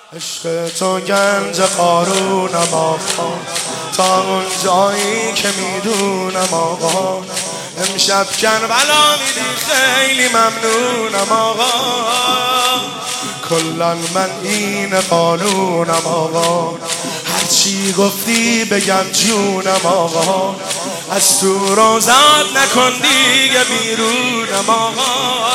عشق تو گنج قارونم آقا، تا اون جایی که میدونم آقا. امشب کربلا میدی خیلی ممنونم آقا. کلن من این قانونم آقا، هرچی گفتی بگم جونم آقا. از تو روزات نکن دیگه بیرونم آقا.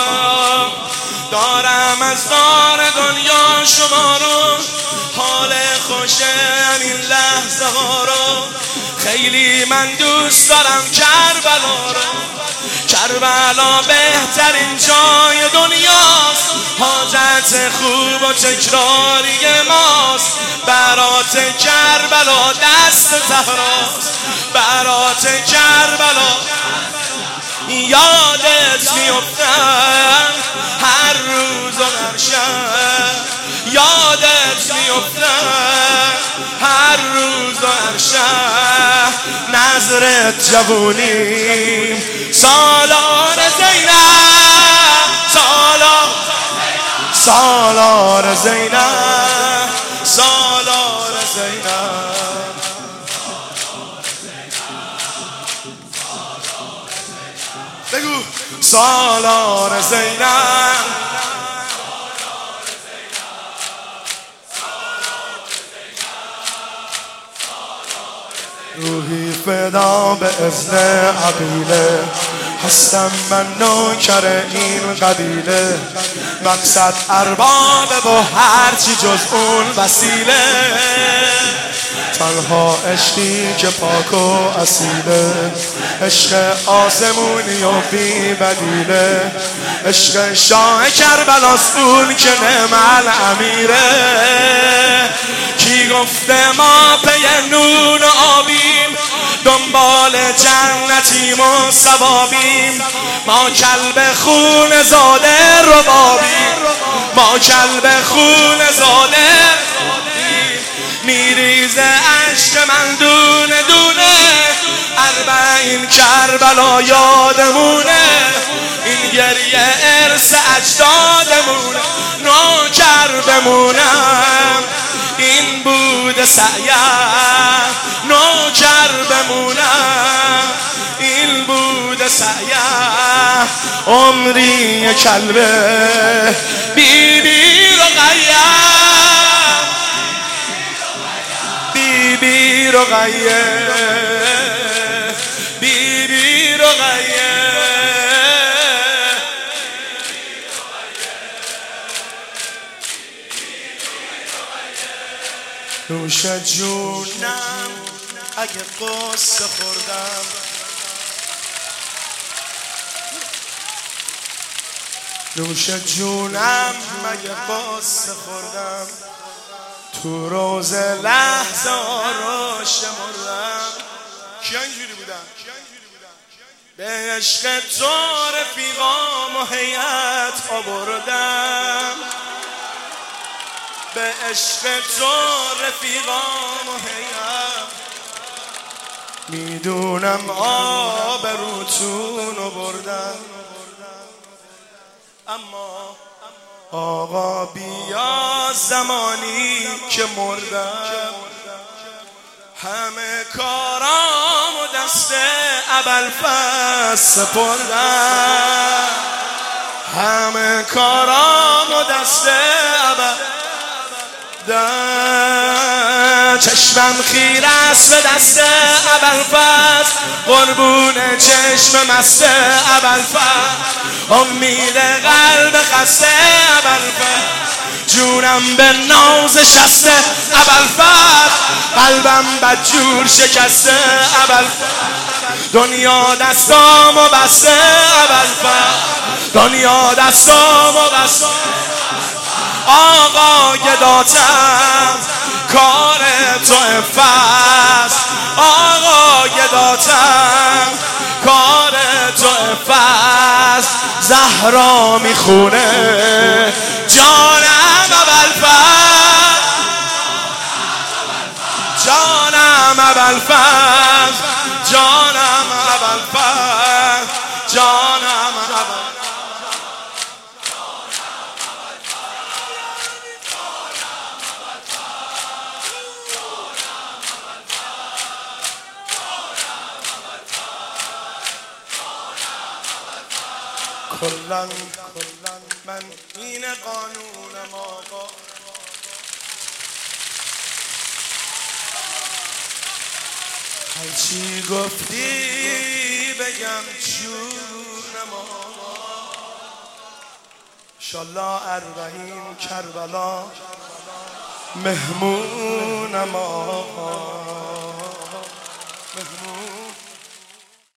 دارم از دار دنیا شما رو، حال خوشه این لحظه ها رو. خیلی من دوست دارم کربلا رو. کربلا بهترین جای دنیاست، حاجت خوب و تکراری ماست. برات کربلا دست زهراست، برات کربلا یادت میفتم هر روز و هر شب. یادت میفتم هر روز و هر شب. نظرت جوونیم سالار زینب، سالار زینب، سالار زینب. بگو سالار زینب. روحی فدا به اذن عقیله، هستم من نوکر این قبیله. مقصد ارباب و هرچی جز اون وسیله. تنها عشقی که پاک و اصیله، عشق آسمونی و بی بدیله. عشق شاه کربلاست اون که نعم الامیره. کی گفته ما پی نون آبیم، دنبال جنتیم و ثوابیم. ما کلب خون زاده ربابیم، ما کلب خون زاده میریزه عشق من دونه دونه. اربعین کربلا یادمونه، این گریه ارث اجدادمونه. نوکر بمونم این بود سعیم، نوکر بمونم این بود سعیم. عمری کلبه بی بی رقیه، بی بی رقیه، بی بی رقیه. نوش جونم اگه قصه خوردم، نوش جونم اگه قصه خوردم. تو روز لحظه رو شمردم. کیا اینجوری بودن؟ به عشق تو رفیقام و هیئت آوردم، به عشق تو رفیقام و هیئت. میدونم آبروتون رو بردم، اما آقا بیا زمانی که مردم. همه کارام و دست ابوالفضل سپردم، همه کارام و دست ابوالفضل. چشمم خیره است به دست ابوالفضل، قربون چشم مست ابوالفضل. امید قلب خسته ابوالفضل، جونم به ناز شسته ابوالفضل. قلبم بدجور شکسته ابوالفضل، دنیا دستامو بسته ابوالفضل، دنیا دستامو بسته. آقا گداتم کار تو عفت، آقا گداتم کار تو عفت. زهرا میخونه جانم ابوالفضل، جانم ابوالفضل، جانم ابوالفضل، جانم ابوالفضل. کلن من این قانون ما هرچی گفتی بگم چون ما انشالله اربعین کربلا مهمون ما